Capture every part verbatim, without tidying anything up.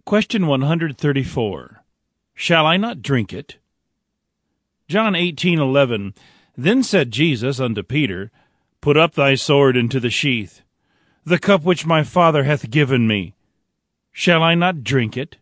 Question one hundred thirty-four. Shall I not drink it? John eighteen eleven. Then said Jesus unto Peter, Put up thy sword into the sheath. The cup which my Father hath given me, shall I not drink it?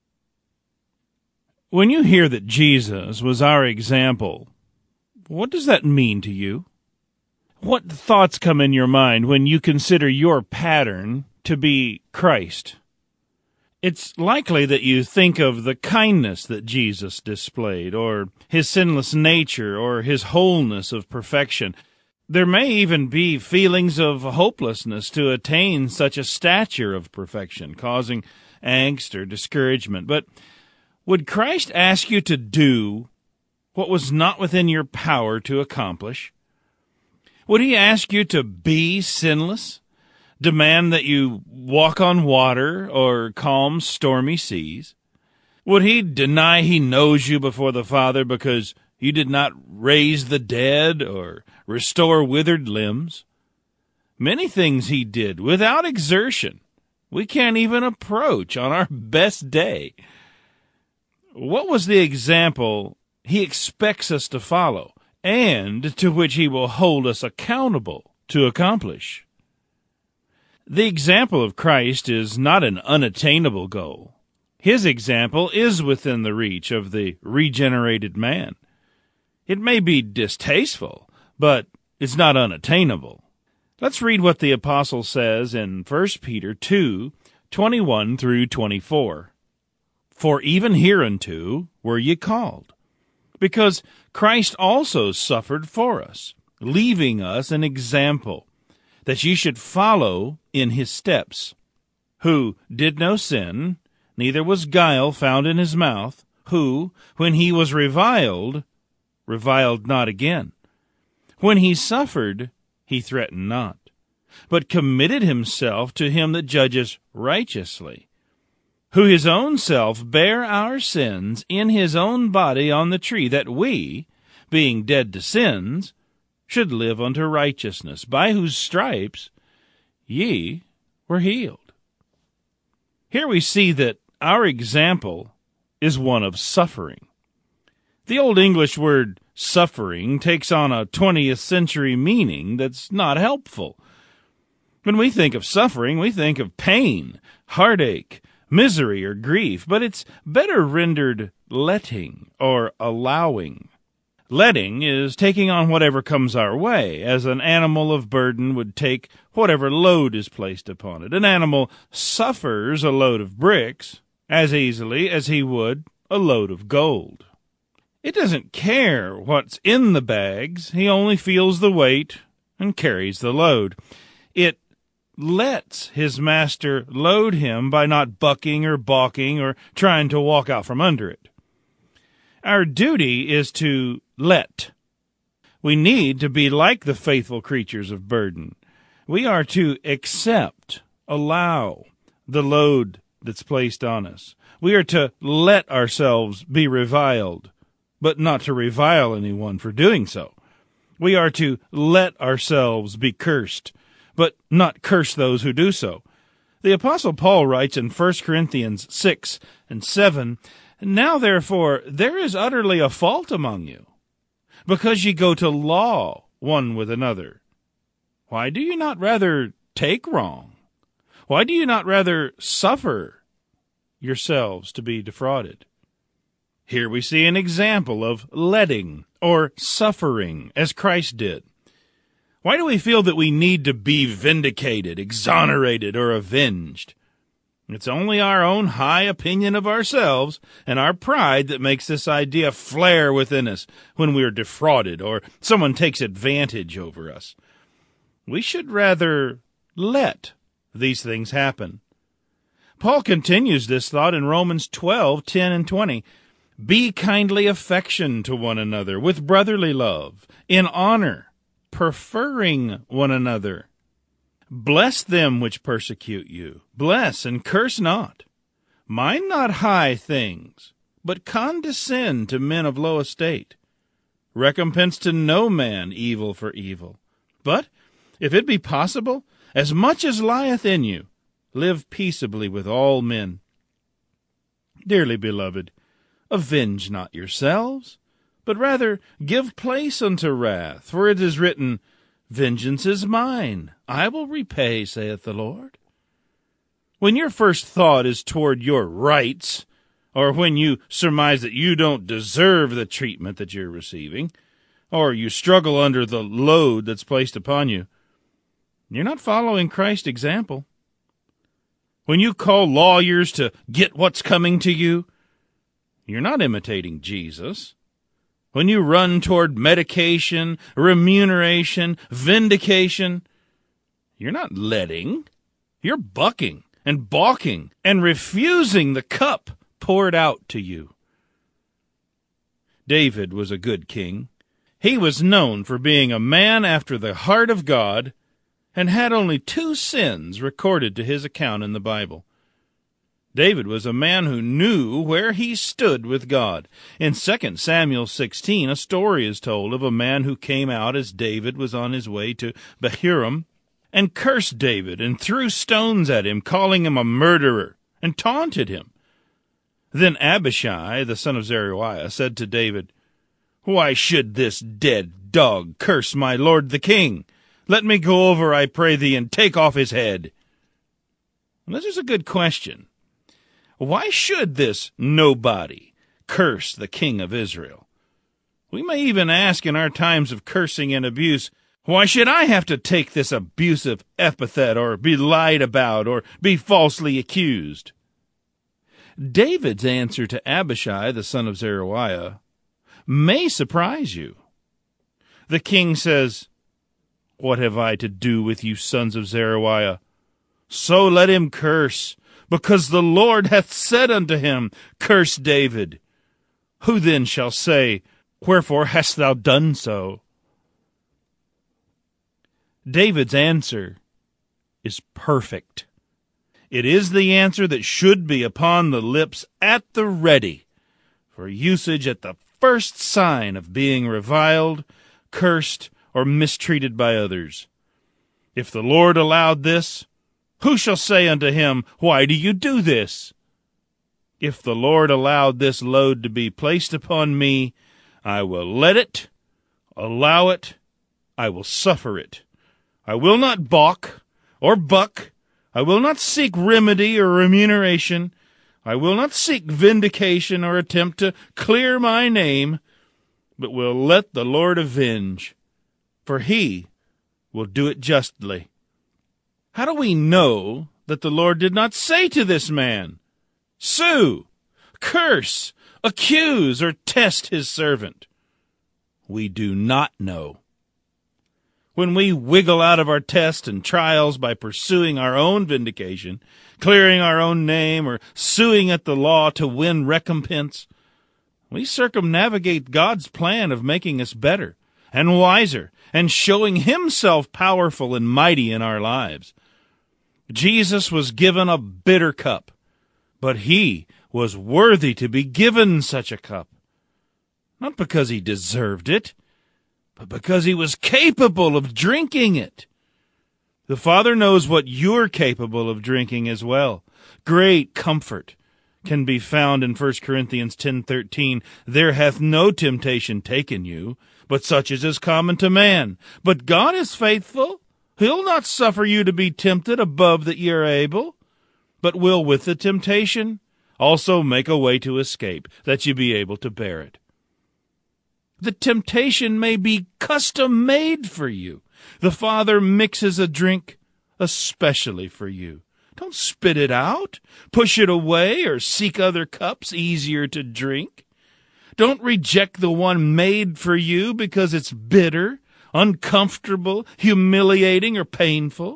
When you hear that Jesus was our example, what does that mean to you? What thoughts come in your mind when you consider your pattern to be Christ? It's likely that you think of the kindness that Jesus displayed, or his sinless nature, or his wholeness of perfection. There may even be feelings of hopelessness to attain such a stature of perfection, causing angst or discouragement. But would Christ ask you to do what was not within your power to accomplish? Would he ask you to be sinless? Demand that you walk on water or calm stormy seas? Would he deny he knows you before the Father because you did not raise the dead or restore withered limbs? Many things he did without exertion we can't even approach on our best day. What was the example he expects us to follow and to which he will hold us accountable to accomplish? The example of Christ is not an unattainable goal. His example is within the reach of the regenerated man. It may be distasteful, but it's not unattainable. Let's read what the apostle says in First Peter two, twenty-one through twenty-four. For even hereunto were ye called, because Christ also suffered for us, leaving us an example, that ye should follow in his steps, who did no sin, neither was guile found in his mouth, who, when he was reviled, reviled not again. When he suffered, he threatened not, but committed himself to him that judges righteously, who his own self bare our sins in his own body on the tree, that we, being dead to sins, should live unto righteousness, by whose stripes ye were healed. Here we see that our example is one of suffering. The Old English word suffering takes on a twentieth century meaning that's not helpful. When we think of suffering, we think of pain, heartache, misery, or grief, but it's better rendered letting or allowing. Letting is taking on whatever comes our way, as an animal of burden would take whatever load is placed upon it. An animal suffers a load of bricks as easily as he would a load of gold. It doesn't care what's in the bags. He only feels the weight and carries the load. It lets his master load him by not bucking or balking or trying to walk out from under it. Our duty is to let. We need to be like the faithful creatures of burden. We are to accept, allow the load that's placed on us. We are to let ourselves be reviled, but not to revile anyone for doing so. We are to let ourselves be cursed, but not curse those who do so. The Apostle Paul writes in First Corinthians six and seven, Now therefore there is utterly a fault among you, because ye go to law one with another. Why do you not rather take wrong? Why do you not rather suffer yourselves to be defrauded? Here we see an example of letting or suffering as Christ did. Why do we feel that we need to be vindicated, exonerated, or avenged? It's only our own high opinion of ourselves and our pride that makes this idea flare within us when we are defrauded or someone takes advantage over us. We should rather let these things happen. Paul continues this thought in Romans twelve, ten and twenty. Be kindly affectioned to one another with brotherly love, in honor, preferring one another. Bless them which persecute you. Bless and curse not. Mind not high things, but condescend to men of low estate. Recompense to no man evil for evil. But, if it be possible, as much as lieth in you, live peaceably with all men. Dearly beloved, avenge not yourselves, but rather give place unto wrath, for it is written, Vengeance is mine, I will repay, saith the Lord. When your first thought is toward your rights, or when you surmise that you don't deserve the treatment that you're receiving, or you struggle under the load that's placed upon you, you're not following Christ's example. When you call lawyers to get what's coming to you, you're not imitating Jesus. When you run toward medication, remuneration, vindication, you're not letting. You're bucking and balking and refusing the cup poured out to you. David was a good king. He was known for being a man after the heart of God and had only two sins recorded to his account in the Bible. David was a man who knew where he stood with God. In Second Samuel sixteen, a story is told of a man who came out as David was on his way to Bahurim and cursed David and threw stones at him, calling him a murderer, and taunted him. Then Abishai, the son of Zeruiah, said to David, Why should this dead dog curse my lord the king? Let me go over, I pray thee, and take off his head. Well, this is a good question. Why should this nobody curse the king of Israel? We may even ask in our times of cursing and abuse, why should I have to take this abusive epithet or be lied about or be falsely accused? David's answer to Abishai, the son of Zeruiah, may surprise you. The king says, What have I to do with you, sons of Zeruiah? So let him curse, because the Lord hath said unto him, Curse David. Who then shall say, Wherefore hast thou done so? David's answer is perfect. It is the answer that should be upon the lips at the ready for usage at the first sign of being reviled, cursed, or mistreated by others. If the Lord allowed this, who shall say unto him, Why do you do this? If the Lord allowed this load to be placed upon me, I will let it, allow it, I will suffer it. I will not balk or buck. I will not seek remedy or remuneration. I will not seek vindication or attempt to clear my name, but will let the Lord avenge, for he will do it justly. How do we know that the Lord did not say to this man, Sue, curse, accuse, or test his servant? We do not know. When we wiggle out of our tests and trials by pursuing our own vindication, clearing our own name, or suing at the law to win recompense, we circumnavigate God's plan of making us better and wiser and showing himself powerful and mighty in our lives. Jesus was given a bitter cup, but he was worthy to be given such a cup, not because he deserved it, but because he was capable of drinking it. The Father knows what you're capable of drinking as well. Great comfort can be found in First Corinthians ten thirteen. There hath no temptation taken you, but such as is common to man. But God is faithful. He'll not suffer you to be tempted above that ye are able, but will with the temptation also make a way to escape, that ye be able to bear it. The temptation may be custom-made for you. The Father mixes a drink especially for you. Don't spit it out, push it away, or seek other cups easier to drink. Don't reject the one made for you because it's bitter, uncomfortable, humiliating, or painful.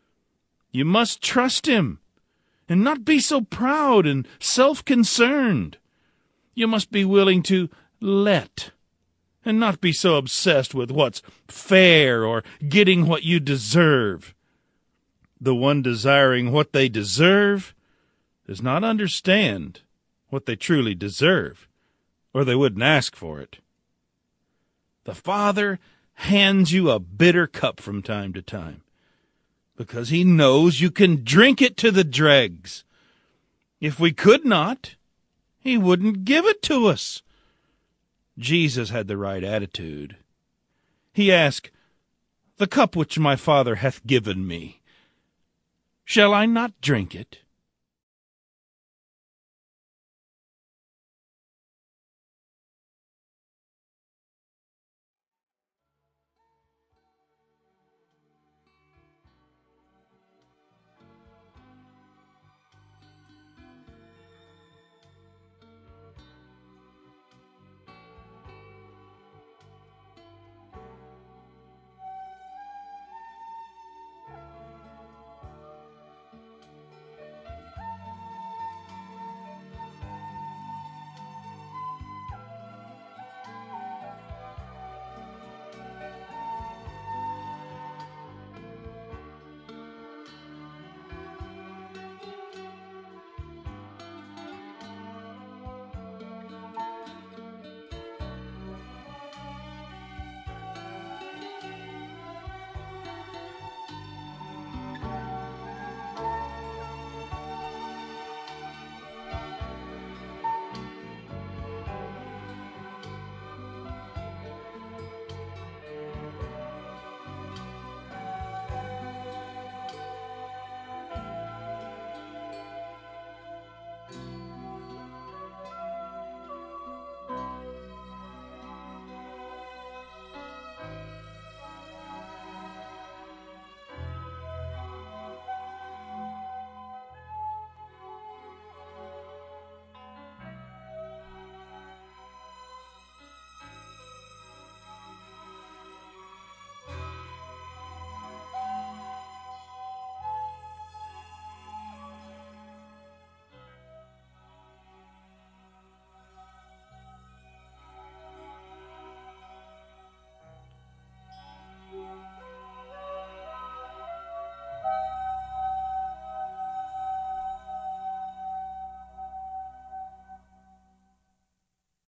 You must trust him and not be so proud and self-concerned. You must be willing to let and not be so obsessed with what's fair or getting what you deserve. The one desiring what they deserve does not understand what they truly deserve, or they wouldn't ask for it. The Father hands you a bitter cup from time to time because he knows you can drink it to the dregs. If we could not, He wouldn't give it to us. Jesus had the right attitude. He asked, "The cup which my Father hath given me, shall I not drink it?"